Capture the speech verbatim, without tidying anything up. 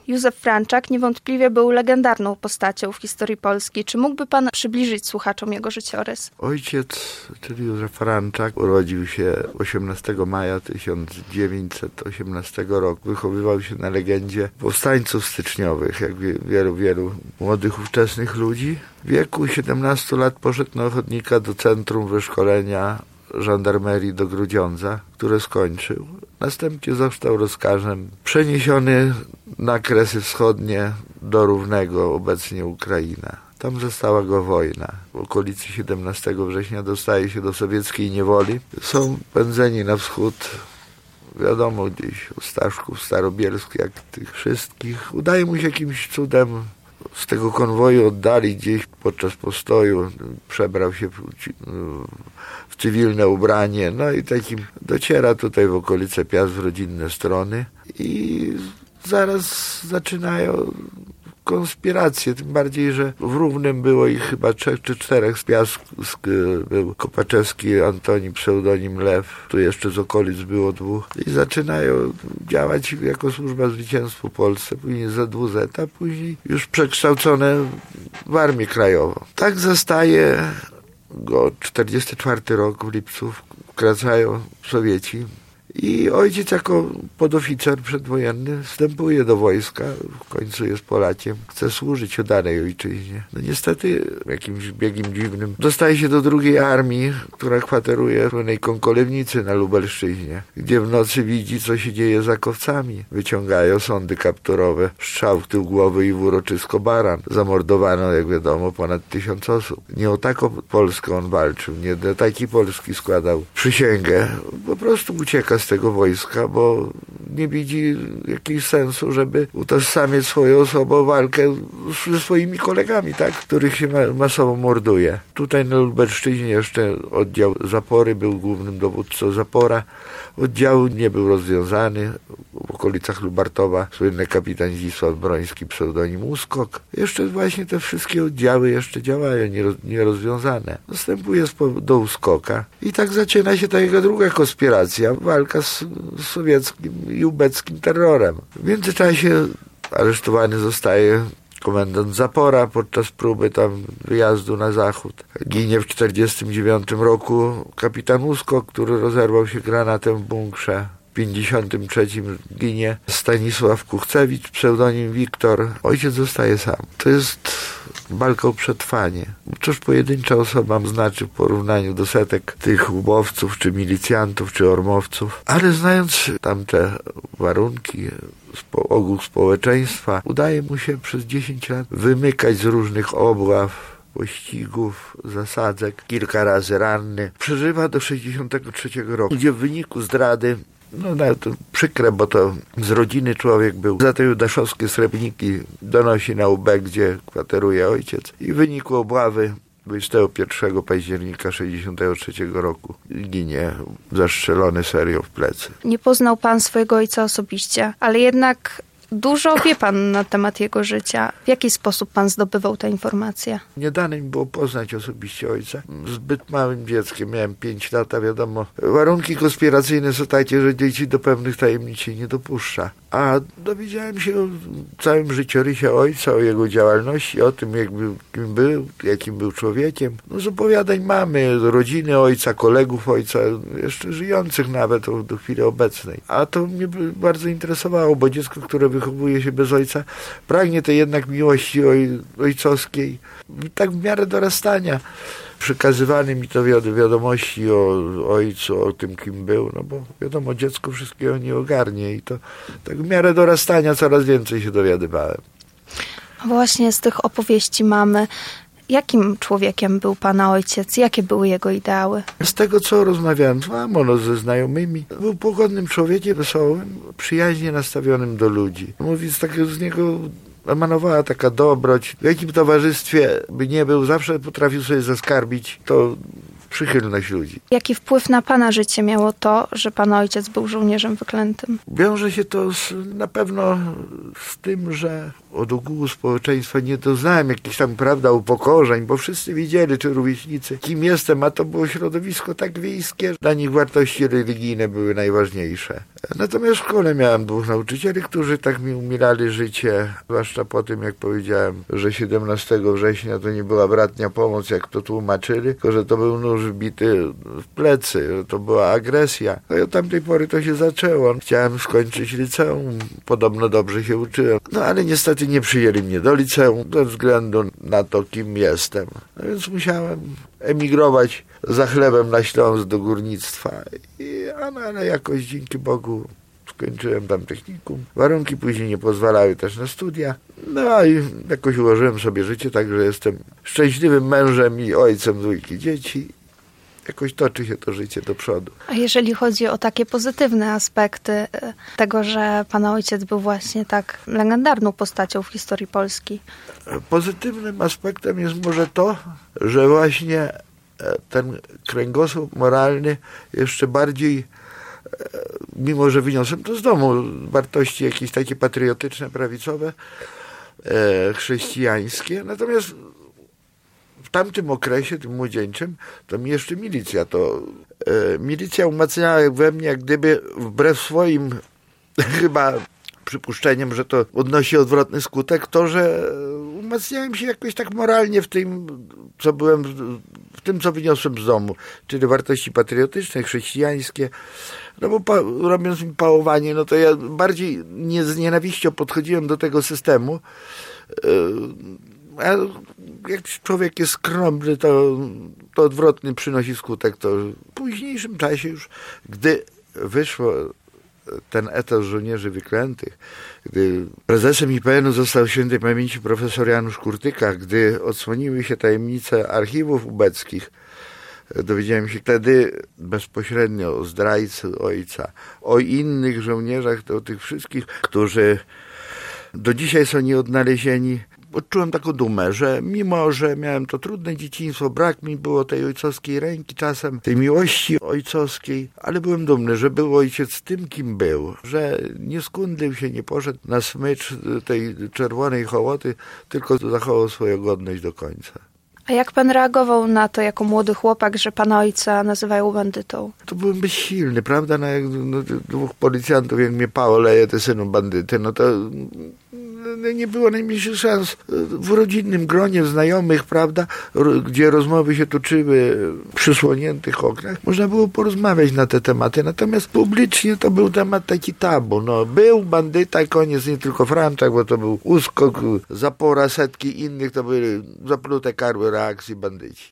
Józef Franczak niewątpliwie był legendarną postacią w historii Polski. Czy mógłby pan przybliżyć słuchaczom jego życiorys? Ojciec, czyli Józef Franczak, urodził się osiemnastego maja tysiąc dziewięćset osiemnastego roku. Wychowywał się na legendzie powstańców styczniowych, jak wielu, wielu młodych ówczesnych ludzi. W wieku siedemnastu lat poszedł na ochotnika do Centrum Wyszkolenia Żandarmerii do Grudziądza, które skończył. Następnie został rozkażem przeniesiony na Kresy Wschodnie do Równego, obecnie Ukraina. Tam zastała go wojna. W okolicy siedemnastego września dostaje się do sowieckiej niewoli. Są pędzeni na wschód, wiadomo, gdzieś u Staszków, Starobielsk, jak tych wszystkich. Udaje mu się jakimś cudem z tego konwoju oddali gdzieś podczas postoju. Przebrał się w, w cywilne ubranie. No i takim dociera tutaj w okolice Piast, w rodzinne strony. I zaraz zaczynają konspiracje, tym bardziej, że w Równym było ich chyba trzech czy czterech z Piast. Był Kopaczewski, Antoni, pseudonim Lew, tu jeszcze z okolic było dwóch i zaczynają działać jako służba zwycięstwu Polsce, później Z W Z, a później już przekształcone w Armię Krajową. Tak zostaje go czterdziesty czwarty rok w lipcu, wkraczają Sowieci. I ojciec jako podoficer przedwojenny wstępuje do wojska, w końcu jest Polakiem, chce służyć oddanej ojczyźnie. No niestety jakimś biegiem dziwnym dostaje się do drugiej armii, która kwateruje w słynnej Konkolewnicy na Lubelszczyźnie, gdzie w nocy widzi, co się dzieje za kowcami. Wyciągają sądy kapturowe, strzał w tył głowy i w uroczysko baran. Zamordowano, jak wiadomo, ponad tysiąc osób. Nie o taką Polskę on walczył, nie do takiej Polski składał przysięgę. Po prostu ucieka z tego wojska, bo nie widzi jakiegoś sensu, żeby utożsamiać swoją osobą walkę ze swoimi kolegami, tak, których się masowo morduje. Tutaj na Lubelszczyźnie jeszcze oddział Zapory był głównym dowódcą Zapora. Oddział nie był rozwiązany. W okolicach Lubartowa słynny kapitan Zdzisław Broński, pseudonim Uskok. Jeszcze właśnie te wszystkie oddziały jeszcze działają, nierozwiązane. Następuje do Uskoka i tak zaczyna się ta jego druga konspiracja, walka z, z sowieckim i ubeckim terrorem. W międzyczasie aresztowany zostaje komendant Zapora podczas próby tam wyjazdu na zachód. Ginie w czterdziestym dziewiątym roku kapitan Uskok, który rozerwał się granatem w bunkrze. W pięćdziesiątym trzecim ginie Stanisław Kuchcewicz, pseudonim Wiktor. Ojciec zostaje sam. To jest walka o przetrwanie. Cóż pojedyncza osoba znaczy w porównaniu do setek tych łubowców, czy milicjantów, czy ormowców. Ale znając tamte warunki, ogół społeczeństwa, udaje mu się przez dziesięć lat wymykać z różnych obław, pościgów, zasadzek, kilka razy ranny. Przeżywa do sześćdziesiątego trzeciego roku, gdzie w wyniku zdrady, no nawet to przykre, bo to z rodziny człowiek był, za te judaszowskie srebrniki donosi na U B, gdzie kwateruje ojciec. I w wyniku obławy dwudziestego pierwszego października sześćdziesiątego trzeciego roku ginie zastrzelony serią w plecy. Nie poznał pan swojego ojca osobiście, ale jednak dużo wie pan na temat jego życia. W jaki sposób pan zdobywał te informacje? Nie dane mi było poznać osobiście ojca. Zbyt małym dzieckiem, miałem pięć lat, a wiadomo, warunki konspiracyjne są takie, że dzieci do pewnych tajemnic się nie dopuszcza. A dowiedziałem się o całym życiorysie ojca, o jego działalności, o tym, jak był, kim był, jakim był człowiekiem. No z opowiadań mamy, rodziny ojca, kolegów ojca, jeszcze żyjących nawet do chwili obecnej. A to mnie bardzo interesowało, bo dziecko, które wychowuje się bez ojca, pragnie tej jednak miłości oj, ojcowskiej, tak w miarę dorastania. Przekazywany mi to wiad- wiadomości o ojcu, o tym, kim był, no bo wiadomo, dziecko wszystkiego nie ogarnie i to tak w miarę dorastania coraz więcej się dowiadywałem. Właśnie z tych opowieści mamy. Jakim człowiekiem był pana ojciec? Jakie były jego ideały? Z tego, co rozmawiałem z mamą, no, ze znajomymi, był pogodnym człowiekiem, wesołym, przyjaźnie nastawionym do ludzi. Mówiąc, tak z niego emanowała taka dobroć. W jakim towarzystwie by nie był, zawsze potrafił sobie zaskarbić to przychylność ludzi. Jaki wpływ na pana życie miało to, że pana ojciec był żołnierzem wyklętym? Wiąże się to z, na pewno z tym, że od ogółu społeczeństwa nie doznałem jakichś tam, prawda, upokorzeń, bo wszyscy wiedzieli, czy rówieśnicy, kim jestem, a to było środowisko tak wiejskie, że dla nich wartości religijne były najważniejsze. Natomiast w szkole miałem dwóch nauczycieli, którzy tak mi umilali życie, zwłaszcza po tym, jak powiedziałem, że siedemnastego września to nie była bratnia pomoc, jak to tłumaczyli, tylko że to był nóż wbity w plecy, że to była agresja. No i od tamtej pory to się zaczęło. Chciałem skończyć liceum, podobno dobrze się uczyłem, no ale niestety nie przyjęli mnie do liceum ze względu na to, kim jestem. No więc musiałem emigrować za chlebem na Śląsk do górnictwa. I, no, ale jakoś dzięki Bogu skończyłem tam technikum. Warunki później nie pozwalały też na studia. No i jakoś ułożyłem sobie życie tak, że jestem szczęśliwym mężem i ojcem dwójki dzieci. Jakoś toczy się to życie do przodu. A jeżeli chodzi o takie pozytywne aspekty tego, że pana ojciec był właśnie tak legendarną postacią w historii Polski? Pozytywnym aspektem jest może to, że właśnie ten kręgosłup moralny jeszcze bardziej, mimo że wyniosłem to z domu, wartości jakieś takie patriotyczne, prawicowe, chrześcijańskie, natomiast w tamtym okresie, tym młodzieńczym, to mi jeszcze milicja, to e, milicja umacniała we mnie jak gdyby wbrew swoim chyba przypuszczeniem, że to odnosi odwrotny skutek, to, że umacniałem się jakoś tak moralnie w tym, co byłem, w tym, co wyniosłem z domu, czyli wartości patriotyczne, chrześcijańskie. No bo pa, robiąc mi pałowanie, no to ja bardziej nie z nienawiścią podchodziłem do tego systemu. A jak człowiek jest skromny, to, to odwrotny przynosi skutek. To w późniejszym czasie już, gdy wyszło ten etat żołnierzy wyklętych, gdy prezesem I P N u został świętej pamięci profesor Janusz Kurtyka, gdy odsłoniły się tajemnice archiwów ubeckich, dowiedziałem się wtedy bezpośrednio o zdrajcy ojca, o innych żołnierzach, to o tych wszystkich, którzy do dzisiaj są nieodnalezieni. Odczułem taką dumę, że mimo, że miałem to trudne dzieciństwo, brak mi było tej ojcowskiej ręki czasem, tej miłości ojcowskiej, ale byłem dumny, że był ojciec tym, kim był, że nie skundlił się, nie poszedł na smycz tej czerwonej hołoty, tylko zachował swoją godność do końca. A jak pan reagował na to jako młody chłopak, że pana ojca nazywają bandytą? To byłem bezsilny, prawda? No, jak no, dwóch policjantów, jak mnie Paweł leje, ty synu bandyty, no to nie było najmniejszych szans. W rodzinnym gronie znajomych, prawda, gdzie rozmowy się toczyły przy słoniętych oknach, można było porozmawiać na te tematy, natomiast publicznie to był temat taki tabu. No, był bandyta, koniec, nie tylko Franczak, bo to był Uskok, Zapora, setki innych, to były zaplute karły reakcji bandyci.